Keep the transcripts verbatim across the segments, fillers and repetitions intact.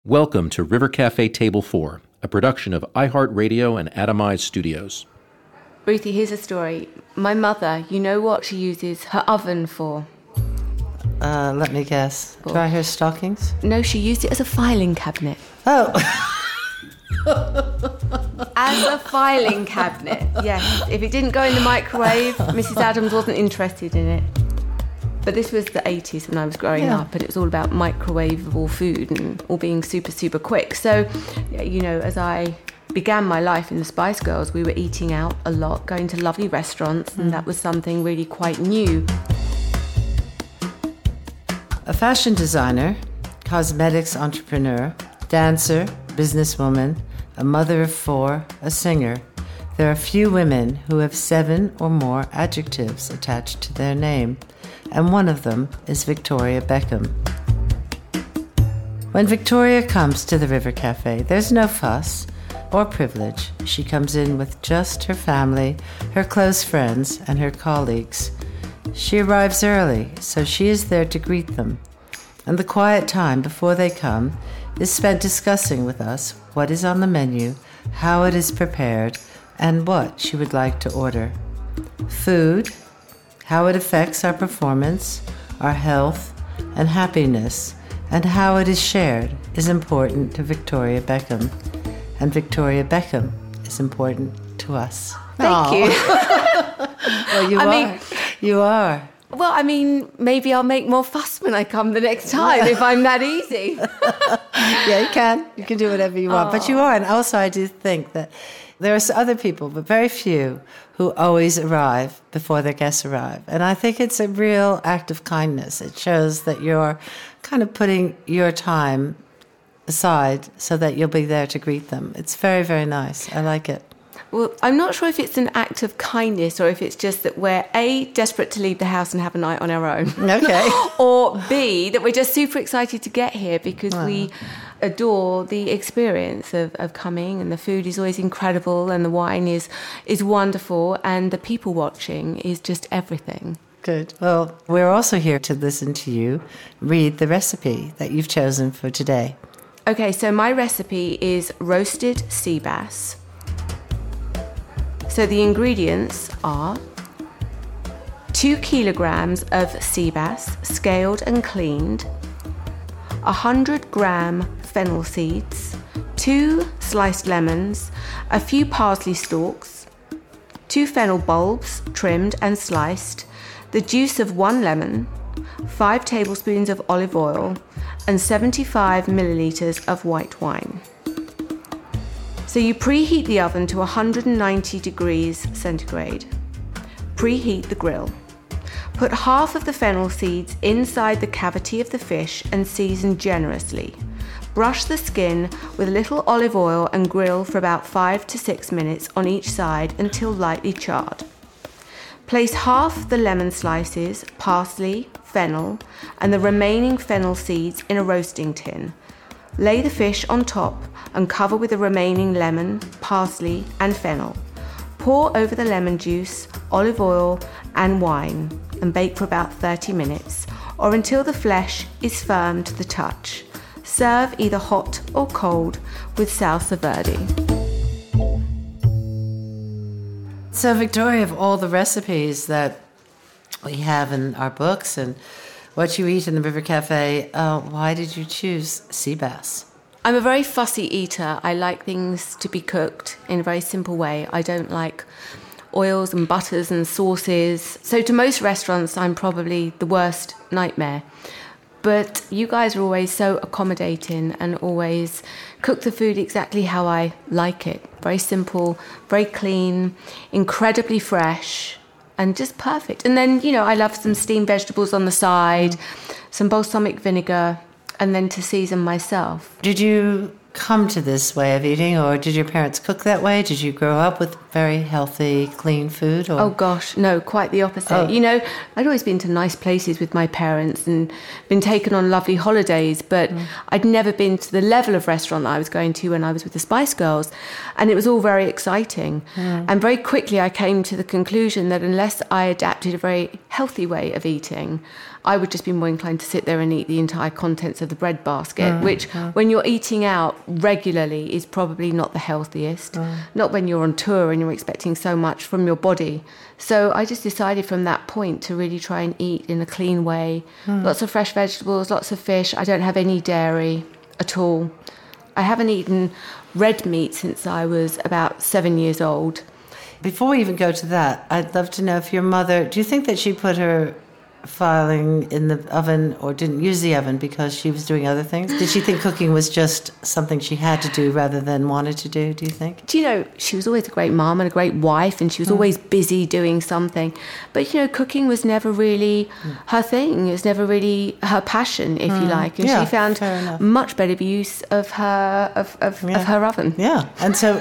Welcome to River Cafe Table four, a production of iHeartRadio and Atomize Studios. Ruthie, here's a story. My mother, you know what she uses her oven for? Uh, let me guess. For? Dry her stockings? No, she used it as a filing cabinet. Oh. As a filing cabinet, yes. If it didn't go in the microwave, Missus Adams wasn't interested in it. But this was the eighties when I was growing yeah. up, and it was all about microwavable food and all being super, super quick. So, you know, as I began my life in the Spice Girls, we were eating out a lot, going to lovely restaurants, and mm. that was something really quite new. A fashion designer, cosmetics entrepreneur, dancer, businesswoman, a mother of four, a singer. There are few women who have seven or more adjectives attached to their name, and one of them is Victoria Beckham. When Victoria comes to the River Cafe, there's no fuss or privilege. She comes in with just her family, her close friends, and her colleagues. She arrives early, so she is there to greet them. And the quiet time before they come is spent discussing with us what is on the menu, how it is prepared, and what she would like to order. Food, how it affects our performance, our health, and happiness, and how it is shared is important to Victoria Beckham. And Victoria Beckham is important to us. Thank Aww. you. Well, you I are. Mean, you are. Well, I mean, maybe I'll make more fuss when I come the next time if I'm that easy. Yeah, you can. You can do whatever you want. Aww. But you are. And also I do think that there are other people, but very few, who always arrive before their guests arrive. And I think it's a real act of kindness. It shows that you're kind of putting your time aside so that you'll be there to greet them. It's very, very nice. I like it. Well, I'm not sure if it's an act of kindness or if it's just that we're, A, desperate to leave the house and have a night on our own. Okay. Or B, that we're just super excited to get here because wow. we adore the experience of, of coming, and the food is always incredible and the wine is, is wonderful and the people watching is just everything. Good. Well, we're also here to listen to you read the recipe that you've chosen for today. Okay, so my recipe is roasted sea bass. So the ingredients are two kilograms of sea bass, scaled and cleaned, one hundred gram fennel seeds, two sliced lemons, a few parsley stalks, two fennel bulbs trimmed and sliced, the juice of one lemon, five tablespoons of olive oil, and seventy-five milliliters of white wine. So you preheat the oven to one hundred ninety degrees centigrade. Preheat the grill. Put half of the fennel seeds inside the cavity of the fish and season generously. Brush the skin with a little olive oil and grill for about five to six minutes on each side until lightly charred. Place half the lemon slices, parsley, fennel, and the remaining fennel seeds in a roasting tin. Lay the fish on top and cover with the remaining lemon, parsley, and fennel. Pour over the lemon juice, olive oil, and wine, and bake for about thirty minutes, or until the flesh is firm to the touch. Serve either hot or cold with salsa verde. So, Victoria, of all the recipes that we have in our books and what you eat in the River Cafe, uh, why did you choose sea bass? I'm a very fussy eater. I like things to be cooked in a very simple way. I don't like oils and butters and sauces. So to most restaurants, I'm probably the worst nightmare. But you guys are always so accommodating and always cook the food exactly how I like it. Very simple, very clean, incredibly fresh, and just perfect. And then, you know, I love some steamed vegetables on the side, some balsamic vinegar, and then to season myself. Did you come to this way of eating, or did your parents cook that way? Did you grow up with very healthy, clean food? Or? Oh gosh, no, quite the opposite. Oh. You know, I'd always been to nice places with my parents and been taken on lovely holidays, but mm. I'd never been to the level of restaurant that I was going to when I was with the Spice Girls, and it was all very exciting. Mm. And very quickly I came to the conclusion that unless I adapted a very healthy way of eating, I would just be more inclined to sit there and eat the entire contents of the bread basket, mm, which mm. when you're eating out regularly is probably not the healthiest, mm. not when you're on tour and you're expecting so much from your body. So I just decided from that point to really try and eat in a clean way. Mm. Lots of fresh vegetables, lots of fish. I don't have any dairy at all. I haven't eaten red meat since I was about seven years old. Before we even go to that, I'd love to know if your mother, do you think that she put her filing in the oven or didn't use the oven because she was doing other things? Did she think cooking was just something she had to do rather than wanted to do, do you think? Do you know, she was always a great mom and a great wife, and she was mm. always busy doing something. But, you know, cooking was never really mm. her thing. It was never really her passion, if mm. you like. And yeah, she found much better use of her of, of, yeah. of her oven. Yeah, and so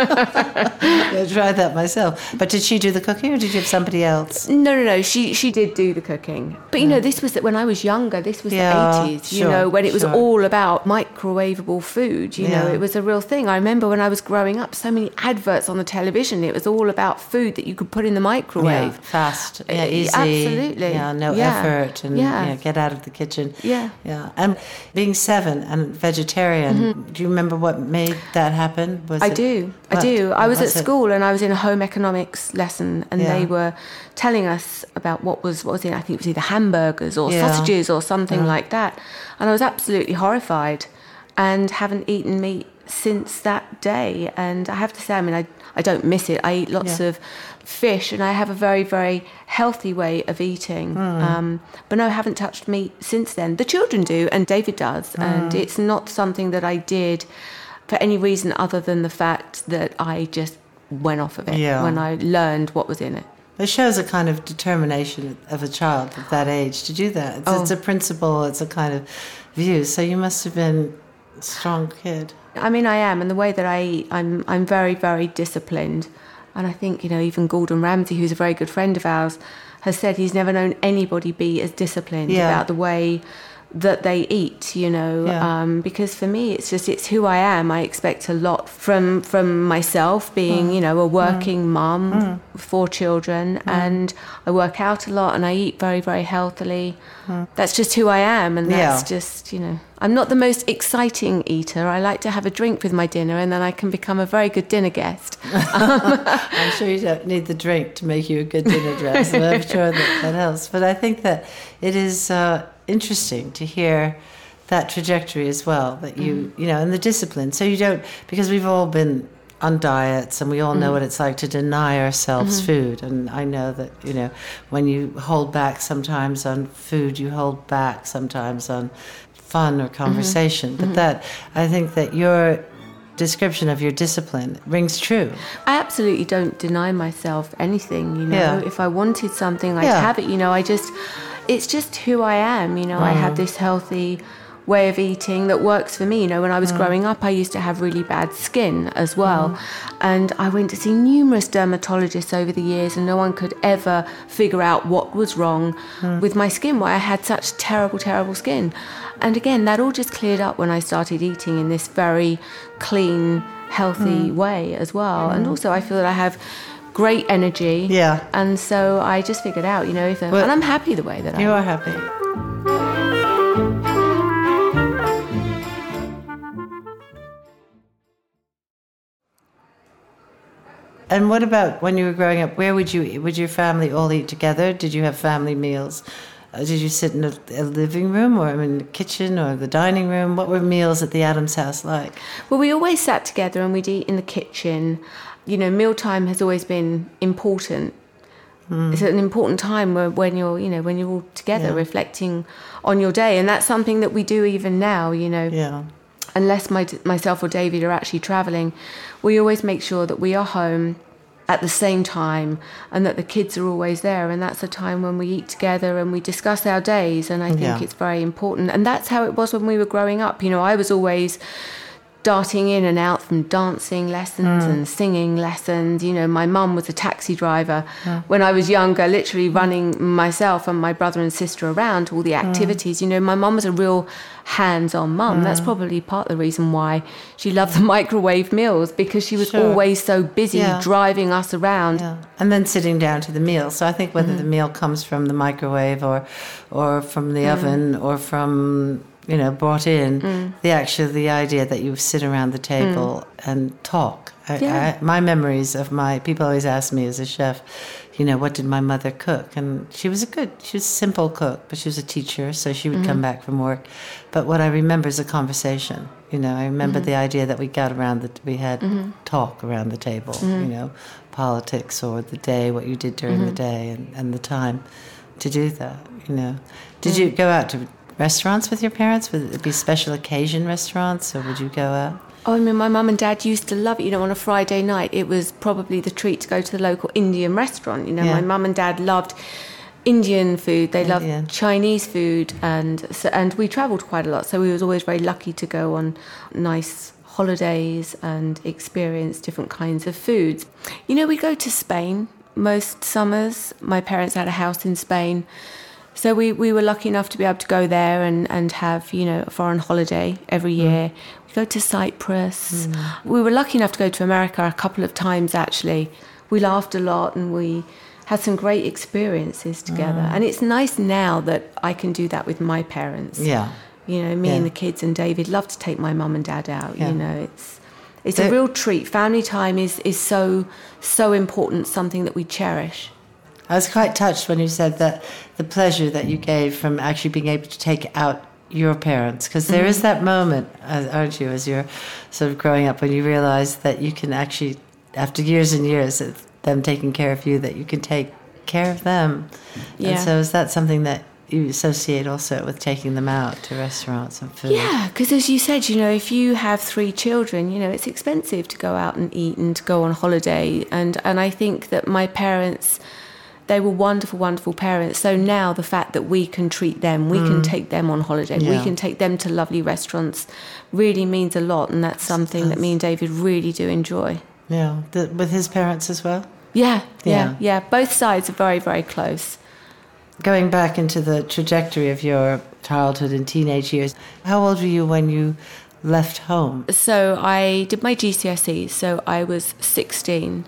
I tried that myself. But did she do the cooking or did you have somebody else? No, no, no. She, she did do the cooking. But, you know, this was when I was younger. This was yeah, the eighties, you sure, know, when it was sure. all about microwavable food. You yeah. know, it was a real thing. I remember when I was growing up, so many adverts on the television. It was all about food that you could put in the microwave. Yeah, fast, yeah, easy. Absolutely. Yeah, no yeah. effort and yeah. yeah, get out of the kitchen. Yeah. Yeah. And being seven and vegetarian, mm-hmm. do you remember what made that happen? Was I it, do. what? I do. I was, was at it? school and I was in a home economics lesson, and yeah. they were telling us about what was what was in, I think it was either hamburgers or yeah. sausages or something yeah. like that. And I was absolutely horrified and haven't eaten meat since that day. And I have to say, I mean, I, I don't miss it. I eat lots yeah. of fish and I have a very, very healthy way of eating. Mm. Um, but no, I haven't touched meat since then. The children do, and David does. Mm. And it's not something that I did for any reason other than the fact that I just went off of it yeah. when I learned what was in it. It shows a kind of determination of a child at that age to do that. It's, oh. it's a principle, it's a kind of view. So you must have been a strong kid. I mean, I am, and the way that I eat, I'm, I'm very, very disciplined. And I think, you know, even Gordon Ramsay, who's a very good friend of ours, has said he's never known anybody be as disciplined yeah. about the way that they eat, you know, yeah. um, because for me, it's just, it's who I am. I expect a lot from from myself, being, mm. you know, a working mm. mum, mm. with four children, mm. and I work out a lot and I eat very, very healthily. Mm. That's just who I am, and that's yeah. just, you know, I'm not the most exciting eater. I like to have a drink with my dinner, and then I can become a very good dinner guest. I'm sure you don't need the drink to make you a good dinner guest, and I'm sure that, that helps. But I think that it is uh, interesting to hear that trajectory as well, that you, mm. you know, and the discipline. So you don't, because we've all been on diets and we all know mm. what it's like to deny ourselves mm-hmm. food. And I know that, you know, when you hold back sometimes on food, you hold back sometimes on fun or conversation. Mm-hmm. But mm-hmm. that, I think that your description of your discipline rings true. I absolutely don't deny myself anything, you know. Yeah. If I wanted something, I'd yeah. have it, you know. I just, it's just who I am, you know. Mm. I have this healthy way of eating that works for me. You know, when I was mm. growing up, I used to have really bad skin as well. Mm. And I went to see numerous dermatologists over the years, and no one could ever figure out what was wrong mm. with my skin, why I had such terrible, terrible skin. And again, that all just cleared up when I started eating in this very clean, healthy mm. way as well. Mm. And also I feel that I have great energy. Yeah. And so I just figured out, you know, if, well, and I'm happy the way that I am. You are happy. And what about when you were growing up? Where would you, would your family all eat together? Did you have family meals? Uh, did you sit in a, a living room or in the kitchen or the dining room? What were meals at the Addams house like? Well, we always sat together and we'd eat in the kitchen. You know, mealtime has always been important. Mm. It's an important time where, when you're, you know, when you're all together yeah. reflecting on your day. And that's something that we do even now, you know. Yeah. Unless my, myself or David are actually travelling, we always make sure that we are home at the same time and that the kids are always there, and that's a time when we eat together and we discuss our days, and I think yeah. it's very important. And that's how it was when we were growing up. You know, I was always darting in and out from dancing lessons Mm. and singing lessons. You know, my mum was a taxi driver Mm. when I was younger, literally running myself and my brother and sister around to all the activities. Mm. You know, my mum was a real hands-on mum. Mm. That's probably part of the reason why she loved the microwave meals, because she was Sure. always so busy Yeah. driving us around. Yeah. And then sitting down to the meal. So I think whether Mm. the meal comes from the microwave or or from the mm. oven or from, you know, brought in, mm. the actual the idea that you sit around the table mm. and talk. I, yeah. I, my memories of my people always ask me as a chef, you know, what did my mother cook? And she was a good, she was a simple cook, but she was a teacher, so she would mm-hmm. come back from work. But what I remember is a conversation. You know, I remember mm-hmm. the idea that we got around that we had mm-hmm. talk around the table. Mm-hmm. You know, politics or the day, what you did during mm-hmm. the day, and, and the time to do that. You know, did mm-hmm. you go out to restaurants with your parents? Would it be special occasion restaurants, or would you go out? Oh, I mean, my mum and dad used to love it. You know, on a Friday night, it was probably the treat to go to the local Indian restaurant. You know, yeah. my mum and dad loved Indian food. They loved Indian. Chinese food, and so, and we travelled quite a lot. So we was always very lucky to go on nice holidays and experience different kinds of foods. You know, we go to Spain most summers. My parents had a house in Spain. So we, we were lucky enough to be able to go there and, and have, you know, a foreign holiday every year. Mm. We go to Cyprus. Mm. We were lucky enough to go to America a couple of times, actually. We laughed a lot and we had some great experiences together. Mm. And it's nice now that I can do that with my parents. Yeah. You know, me yeah. and the kids and David love to take my mum and dad out. Yeah. You know, it's it's They're, a real treat. Family time is, is so, so important, something that we cherish. I was quite touched when you said that the pleasure that you gave from actually being able to take out your parents, because there mm-hmm. is that moment, aren't you, as you're sort of growing up, when you realize that you can actually, after years and years of them taking care of you, that you can take care of them. Yeah. And so is that something that you associate also with taking them out to restaurants and food? Yeah, because as you said, you know, if you have three children, you know, it's expensive to go out and eat and to go on holiday. And, and I think that my parents, they were wonderful, wonderful parents. So now the fact that we can treat them, we mm. can take them on holiday, yeah. we can take them to lovely restaurants, really means a lot. And that's something that me and David really do enjoy. Yeah, the, with his parents as well? Yeah, yeah, yeah, yeah. Both sides are very, very close. Going back into the trajectory of your childhood and teenage years, how old were you when you left home? So I did my G C S Es, so I was sixteen.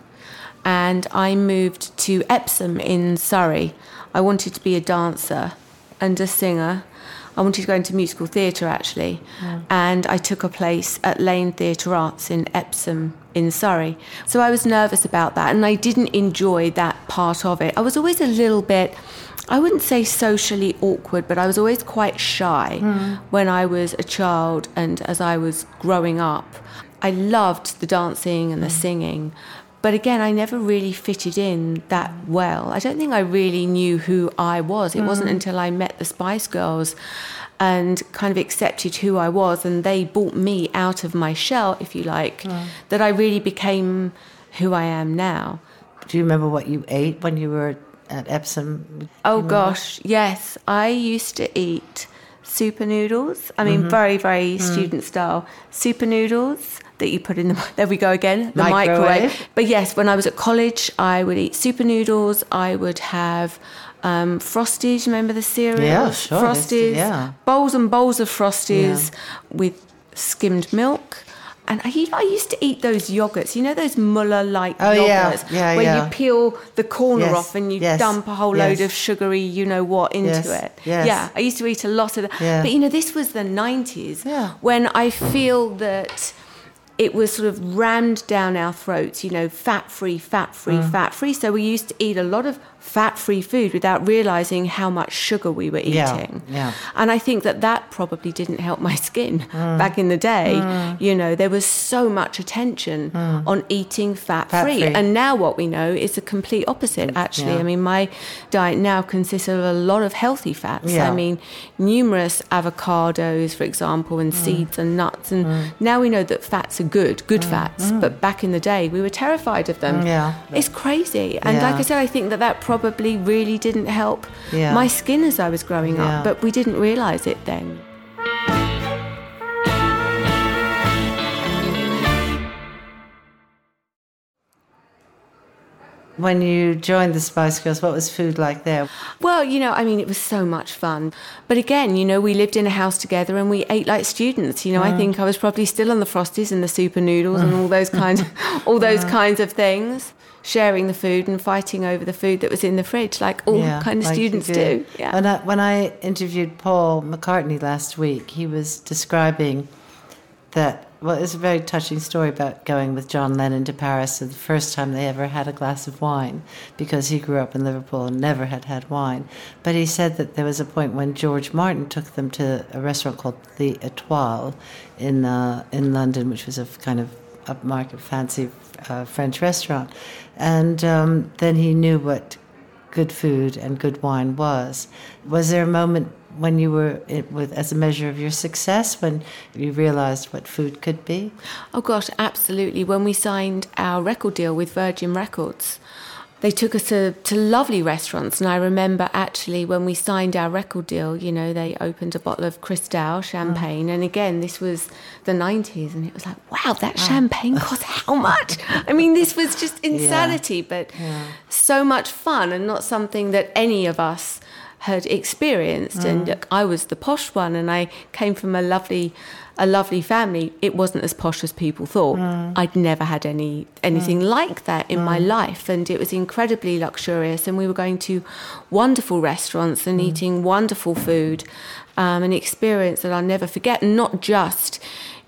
And I moved to Epsom in Surrey. I wanted to be a dancer and a singer. I wanted to go into musical theatre, actually. Mm. And I took a place at Lane Theatre Arts in Epsom in Surrey. So I was nervous about that, and I didn't enjoy that part of it. I was always a little bit, I wouldn't say socially awkward, but I was always quite shy mm. when I was a child and as I was growing up. I loved the dancing and the mm. singing. But again, I never really fitted in that well. I don't think I really knew who I was. It mm. wasn't until I met the Spice Girls and kind of accepted who I was, and they brought me out of my shell, if you like, mm. that I really became who I am now. Do you remember what you ate when you were at Epsom? Oh, gosh, yes. I used to eat super noodles. I mean, mm-hmm. very, very mm. student style. Super noodles that you put in the, there we go again, the microwave. microwave. But yes, when I was at college, I would eat super noodles. I would have um, Frosties, remember the cereal? Yeah, sure. Frosties, yeah. Bowls and bowls of Frosties yeah. with skimmed milk. And I, I used to eat those yogurts, you know, those Muller-like oh, yogurts, yeah. Yeah, where yeah. you peel the corner yes. off and you yes. dump a whole yes. load of sugary, you know what, into yes. it. Yes. Yeah, I used to eat a lot of that. Yeah. But, you know, this was the nineties, yeah. when I feel that it was sort of rammed down our throats, you know, fat-free, fat-free, mm. fat-free. So we used to eat a lot of fat-free food without realising how much sugar we were eating. Yeah, yeah. And I think that that probably didn't help my skin mm. back in the day. Mm. You know, there was so much attention mm. on eating fat-free. Fat-free. And now what we know is the complete opposite, actually. Yeah. I mean, my diet now consists of a lot of healthy fats. Yeah. I mean, numerous avocados, for example, and mm. seeds and nuts. And mm. now we know that fats are good, good mm. fats. Mm. But back in the day, we were terrified of them. Yeah. It's crazy. And yeah. like I said, I think that that probably really didn't help yeah. my skin as I was growing yeah. up, but we didn't realise it then. When you joined the Spice Girls, what was food like there? Well, you know, I mean, it was so much fun. But again, you know, we lived in a house together and we ate like students. You know, mm. I think I was probably still on the Frosties and the Super Noodles and all those kinds, all those mm. kinds of things. Sharing the food and fighting over the food that was in the fridge, like all yeah, kind of like students do. Yeah. When I, when I interviewed Paul McCartney last week, he was describing that, well, it's a very touching story about going with John Lennon to Paris the first time they ever had a glass of wine, because he grew up in Liverpool and never had had wine. But he said that there was a point when George Martin took them to a restaurant called the Étoile in uh, in London, which was a kind of upmarket, fancy uh, French restaurant. And um, then he knew what good food and good wine was. Was there a moment when you were, it, with as a measure of your success, when you realized what food could be? Oh gosh, absolutely. When we signed our record deal with Virgin Records, they took us to, to lovely restaurants. And I remember actually when we signed our record deal, you know, they opened a bottle of Cristal champagne. Mm. And again, this was the nineties. And it was like, wow, that wow. champagne cost how much? I mean, this was just insanity, yeah. but yeah. so much fun and not something that any of us had experienced. Mm. And look, I was the posh one and I came from a lovely a lovely family. It wasn't as posh as people thought. Mm. I'd never had any anything mm. like that in mm. my life, and it was incredibly luxurious, and we were going to wonderful restaurants and mm. eating wonderful food, um, an experience that I'll never forget, and not just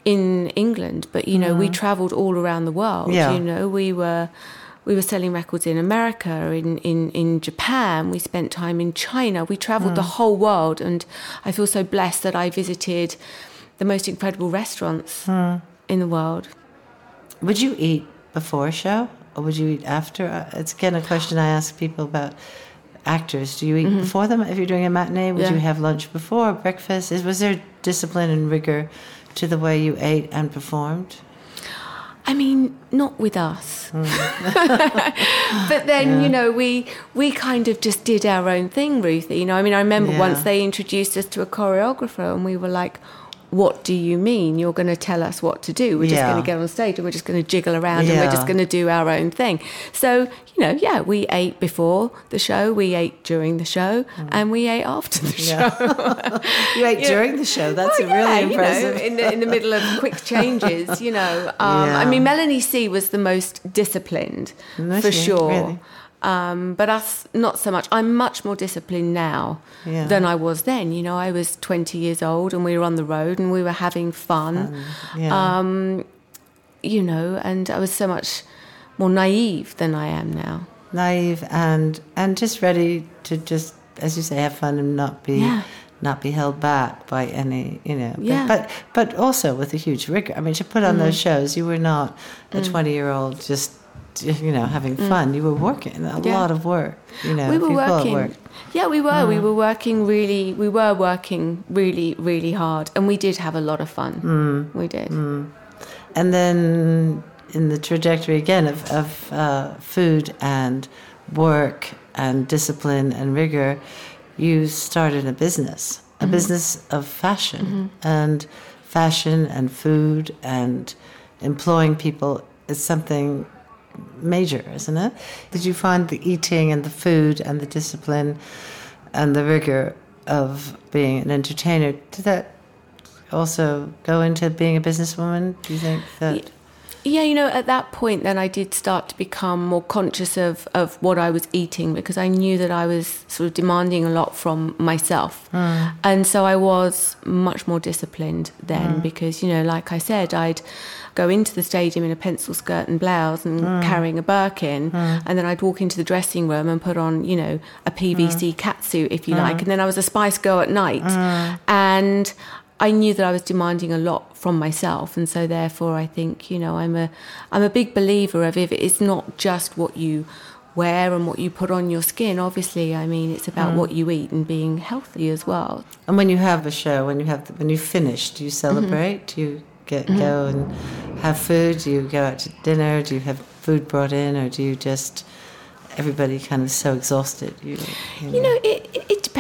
in England, but you know, mm. we travelled all around the world. Yeah. You know, we were We were selling records in America, in, in, in Japan. We spent time in China. We travelled mm. the whole world, and I feel so blessed that I visited the most incredible restaurants mm. in the world. Would you eat before a show, or would you eat after? It's again a question I ask people about actors. Do you eat mm-hmm. before them? If you're doing a matinee, would yeah. you have lunch before, breakfast? Is, was there discipline and rigor to the way you ate and performed? I mean, not with us. Mm. But then, yeah. you know, we we kind of just did our own thing, Ruthie. You know, I mean, I remember yeah. once they introduced us to a choreographer and we were like, what do you mean? You're going to tell us what to do? We're just yeah. going to get on stage and we're just going to jiggle around yeah. and we're just going to do our own thing. So, you know, yeah, we ate before the show, we ate during the show, mm. and we ate after the yeah. show. You ate you during know, the show? That's well, really yeah, impressive. You know, in, the, in the middle of quick changes, you know. Um, yeah. I mean, Melanie C was the most disciplined, no, for sure. Really? Um, but us, not so much. I'm much more disciplined now yeah. than I was then. You know, I was twenty years old and we were on the road and we were having fun. fun. Yeah. Um, you know, and I was so much more naive than I am now. Naive and and just ready to just, as you say, have fun and not be yeah. not be held back by any, you know. Yeah. But but also with a huge rigor. I mean, to put on mm. those shows, you were not a twenty-year-old mm. just, you know, having fun. Mm. You were working a yeah. lot of work. You know, we were working. Work. Yeah, we were. Mm. We were working really. We were working really, really hard, and we did have a lot of fun. Mm. We did. Mm. And then in the trajectory again of of uh, food and work and discipline and rigor, you started a business, a mm-hmm. business of fashion mm-hmm. and fashion and food and employing people is something major, isn't it? Did you find the eating and the food and the discipline and the rigor of being an entertainer, did that also go into being a businesswoman? Do you think that... Yeah, you know, at that point then I did start to become more conscious of, of what I was eating, because I knew that I was sort of demanding a lot from myself. Mm. And so I was much more disciplined then mm. because, you know, like I said, I'd go into the stadium in a pencil skirt and blouse and mm. carrying a Birkin, mm. and then I'd walk into the dressing room and put on, you know, a P V C mm. catsuit, if you mm. like, and then I was a Spice Girl at night. Mm. And I knew that I was demanding a lot from myself, and so therefore I think, you know, I'm a I'm a big believer of if it's not just what you wear and what you put on your skin, obviously, I mean, it's about mm. what you eat and being healthy as well. And when you have a show, when you have the, when you finish, do you celebrate? Mm-hmm. Do you get mm-hmm. go and have food? Do you go out to dinner? Do you have food brought in, or do you just everybody kind of so exhausted? You, you know, you know it, it depends.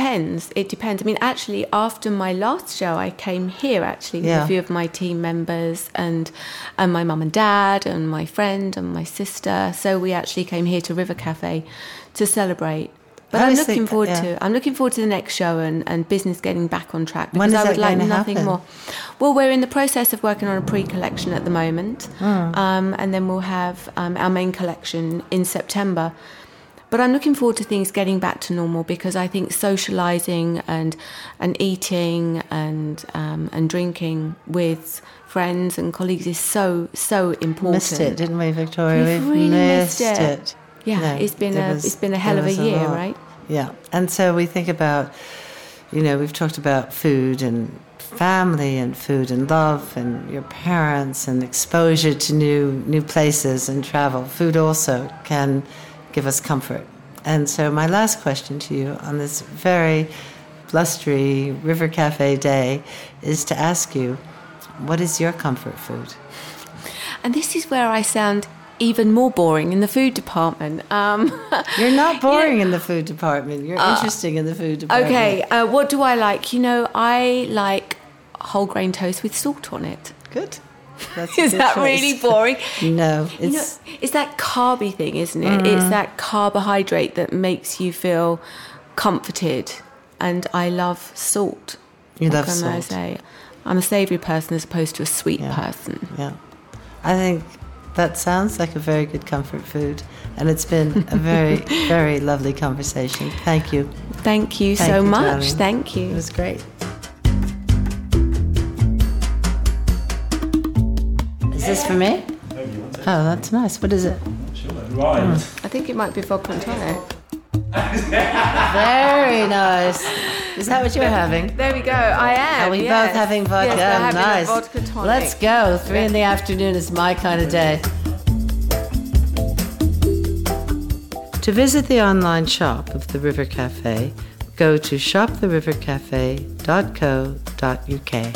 depends. It depends. I mean, actually, after my last show, I came here, actually, with Yeah. a few of my team members and, and my mum and dad and my friend and my sister. So we actually came here to River Cafe to celebrate. But I I'm always looking think- forward yeah. to I'm looking forward to the next show and, and business getting back on track, When because is I would that like going to nothing happen? more. Well, we're in the process of working on a pre-collection at the moment, um, and then we'll have um, our main collection in September. But I'm looking forward to things getting back to normal, because I think socialising and and eating and um, and drinking with friends and colleagues is so so important. Missed it, didn't we, Victoria? We've really missed it. it. Yeah, No, it's been there a was- it's been a hell there of a was year, lot. right? Yeah, and so we think about, you know, we've talked about food and family and food and love and your parents and exposure to new new places and travel. Food also can give us comfort. And so my last question to you on this very blustery River Cafe day is to ask you, what is your comfort food? And this is where I sound even more boring in the food department. Um, You're not boring in the food department. You're interesting in the food department. okay, uh, what do I like? You know, I like whole grain toast with salt on it. Good. That's a Is good that choice. really boring? No, You know, it's it's that carby thing, isn't it? It's that carbohydrate that makes you feel comforted. And I love salt. You What love can I salt. say? I'm a savoury person as opposed to a sweet Yeah. person. yeah. I think that sounds like a very good comfort food, and it's been a very, very lovely conversation. Thank you. Thank you Thank so you, much. darling. Thank It you. was great. Is this for me? Oh, that's nice. What is it? Right. I think it might be vodka and tonic. Very nice. Is that what you're having? There we go. I am. Are we yes. both having vodka? Yes, we're having nice. a vodka tonic. Let's go. Three in the afternoon is my kind of day. To visit the online shop of the River Cafe, go to shop the river cafe dot co dot u k.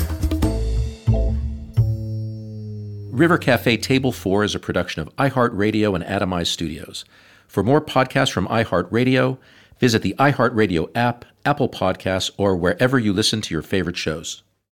River Cafe Table four is a production of iHeartRadio and Atomize Studios. For more podcasts from iHeartRadio, visit the iHeartRadio app, Apple Podcasts, or wherever you listen to your favorite shows.